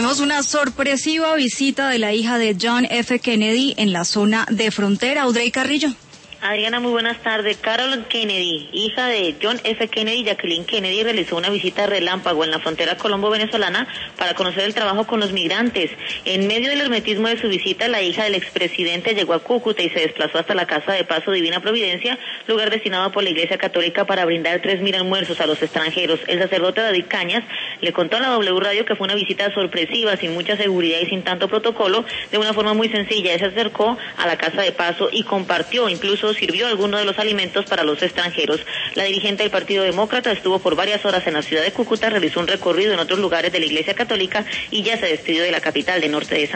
tuvimos una sorpresiva visita de la hija de John F. Kennedy en la zona de frontera. Audrey Carrillo. Adriana, muy buenas tardes. Carolyn Kennedy, hija de John F. Kennedy y Jacqueline Kennedy, realizó una visita relámpago en la frontera colombo-venezolana para conocer el trabajo con los migrantes. En medio del hermetismo de su visita, la hija del expresidente llegó a Cúcuta y se desplazó hasta la Casa de Paso Divina Providencia, lugar destinado por la Iglesia Católica para brindar 3.000 almuerzos a los extranjeros. El sacerdote David Cañas le contó a la W Radio que fue una visita sorpresiva, sin mucha seguridad y sin tanto protocolo, de una forma muy sencilla. Él se acercó a la Casa de Paso y compartió, incluso sirvió algunos de los alimentos para los extranjeros. La dirigente del Partido Demócrata estuvo por varias horas en la ciudad de Cúcuta, realizó un recorrido en otros lugares de la Iglesia Católica y ya se despidió de la capital de Norte de Santander.